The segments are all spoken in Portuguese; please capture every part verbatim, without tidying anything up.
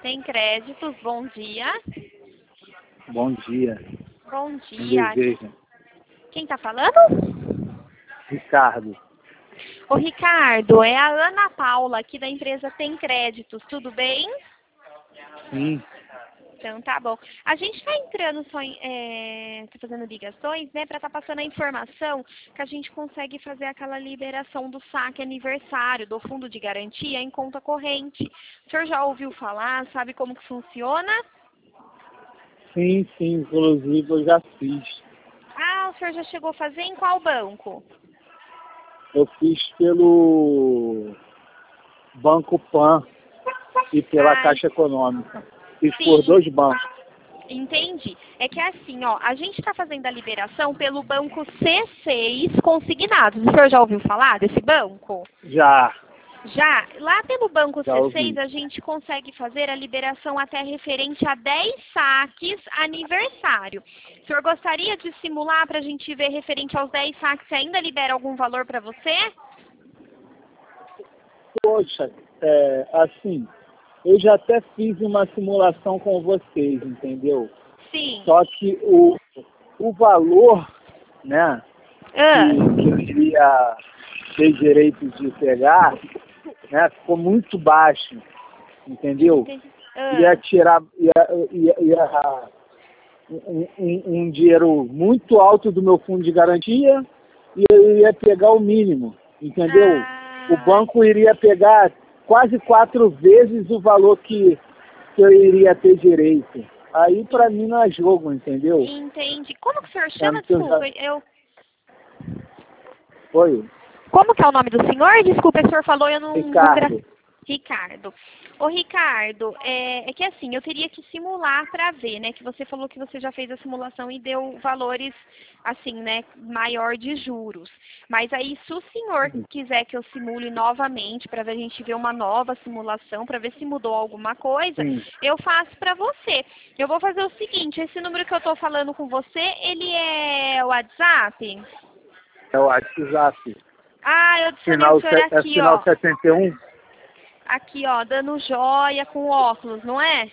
Tem créditos, bom dia. Bom dia. Bom dia. Deseja. Quem tá falando? Ricardo. Ô Ricardo, é a Ana Paula aqui da empresa Tem Créditos, tudo bem? Sim. Então tá bom. A gente está entrando só em, é, tá fazendo ligações, né, para estar tá passando a informação que a gente consegue fazer aquela liberação do saque aniversário, do fundo de garantia em conta corrente. O senhor já ouviu falar, sabe como que funciona? Sim, sim, inclusive eu já fiz. Ah, o senhor já chegou a fazer em qual banco? Eu fiz pelo Banco Pan e pela Ai, Caixa Econômica. Fiz sim. por dois bancos. Entendi. É que é assim, ó, a gente está fazendo a liberação pelo banco C seis Consignados. O senhor já ouviu falar desse banco? Já. Já. Lá pelo banco Já C seis ouvi. a gente consegue fazer a liberação até referente a dez saques aniversário. O senhor gostaria de simular para a gente ver referente aos dez saques se ainda libera algum valor para você? Poxa, é, assim, eu já até fiz uma simulação com vocês, entendeu? Sim. Só que o, o valor, né, Ah. que, que eu iria ter direito de pegar, né, ficou muito baixo, entendeu? Ah. Ia tirar ia, ia, ia, um, um, um dinheiro muito alto do meu fundo de garantia e eu ia pegar o mínimo, entendeu? Ah. O banco iria pegar quase quatro vezes o valor que, que eu iria ter direito. Aí pra mim não é jogo, entendeu? Entendi. Como que o senhor chama? Então, Desculpa, já... eu... Oi? Como que é o nome do senhor? Desculpa, o senhor falou, eu não... Ricardo. Não... Ricardo. Ô, Ricardo, é, é que assim, eu teria que simular para ver, né? Que você falou que você já fez a simulação e deu valores, assim, né? Maior de juros. Mas aí, se o senhor quiser que eu simule novamente, para a gente ver uma nova simulação, para ver se mudou alguma coisa, Sim. eu faço para você. Eu vou fazer o seguinte, esse número que eu estou falando com você, ele é o WhatsApp? É o WhatsApp. Ah, eu adicionei Final, o senhor é aqui, final ó. setenta e um? Aqui, ó, dando joia com óculos, não é?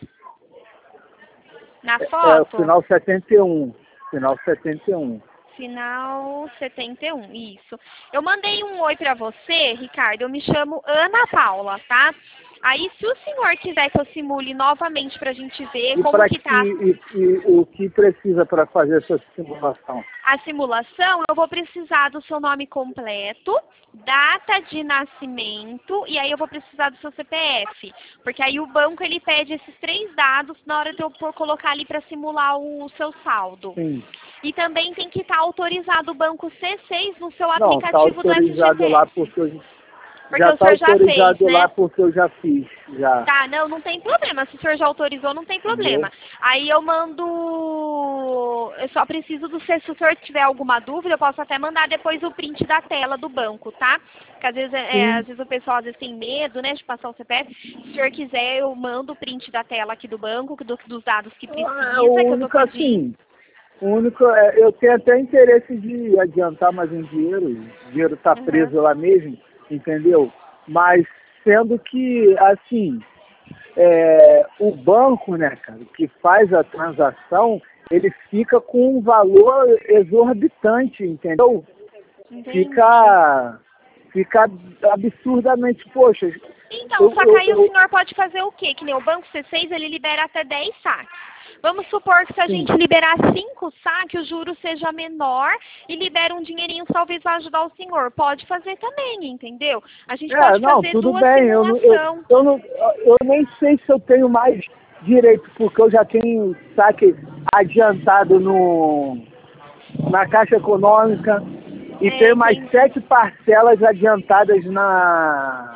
Na É, é o foto? final setenta e um. Final setenta e um. Final setenta e um, isso. Eu mandei um oi pra você, Ricardo, eu me chamo Ana Paula, tá? Aí, se o senhor quiser que eu simule novamente pra gente ver E como para que que, tá e, e o que precisa para fazer essa simulação? a simulação, eu vou precisar do seu nome completo, data de nascimento, e aí eu vou precisar do seu C P F. Porque aí o banco, ele pede esses três dados na hora de eu por colocar ali para simular o seu saldo. Sim. E também tem que estar autorizado o banco C seis no seu Não, está aplicativo do autorizado lá F G T S. porque eu Porque já o está senhor já autorizado fez, lá né? porque eu já fiz. Já. Tá, não, não tem problema. Se o senhor já autorizou, não tem problema. Entendeu? Aí eu mando... Eu só preciso do... Se o senhor tiver alguma dúvida, eu posso até mandar depois o print da tela do banco, tá? Porque às vezes, é, Sim. às vezes o pessoal às vezes tem medo, né, de passar o C P F. Se o senhor quiser, eu mando o print da tela aqui do banco, do, dos dados que precisa, É, o que eu tô único pedindo. assim, o único é, eu tenho até interesse de adiantar mais um dinheiro, o dinheiro está Uhum. preso lá mesmo, entendeu? Mas sendo que, assim, é, o banco, né, cara, que faz a transação, ele fica com um valor exorbitante, entendeu? Entendi. Fica, fica absurdamente, poxa. Então, eu, só que eu, aí o eu, senhor pode fazer o quê? Que nem o Banco C seis, ele libera até dez saques. Vamos supor que se a sim. gente liberar cinco saques, o juro seja menor e libera um dinheirinho, talvez vai ajudar o senhor. Pode fazer também, entendeu? A gente É, pode não, fazer tudo duas bem, eu, não- eu, simulações. eu, não, eu nem sei se eu tenho mais direito, porque eu já tenho saque adiantado no, na Caixa Econômica e É, tenho mais entendi. sete parcelas adiantadas na,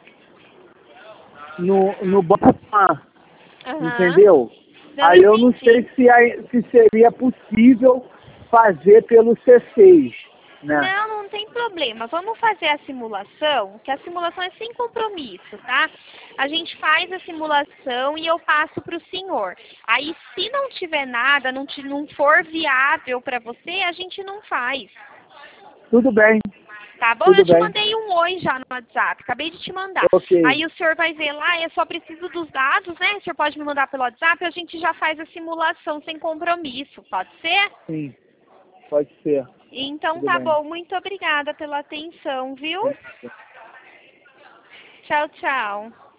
no, no Banco Pan, Aham. entendeu? Não, Aí eu não entendi. sei se, aí- se seria possível fazer pelo C seis, né? Não, não tem problema. Vamos fazer a simulação, que a simulação é sem compromisso, tá? A gente faz a simulação e eu passo para o senhor. Aí, se não tiver nada, não, te, não for viável para você, a gente não faz. Tudo bem, Tá bom? Tudo Eu te bem. mandei um oi já no WhatsApp, acabei de te mandar. Ok. Aí o senhor vai ver lá, eu só preciso dos dados, né? O senhor pode me mandar pelo WhatsApp, a gente já faz a simulação sem compromisso, pode ser? Sim, pode ser. Então Tudo tá bem. bom, muito obrigada pela atenção, viu? Tchau, tchau.